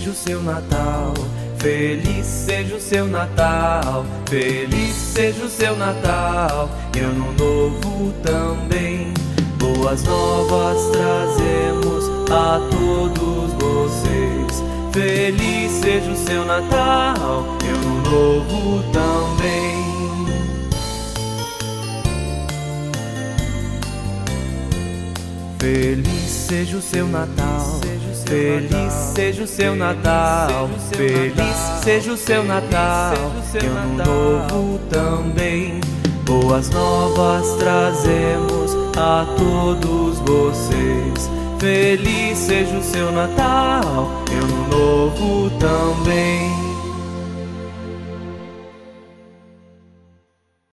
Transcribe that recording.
seja o seu Natal, feliz seja o seu Natal, feliz seja o seu Natal e ano novo também. Boas novas trazemos a todos vocês. Feliz seja o seu Natal e ano novo também. Feliz seja o seu Natal, feliz seja o seu Natal, feliz seja o seu Natal e ano novo também. Boas novas trazemos a todos vocês. Feliz seja o seu Natal e ano novo também.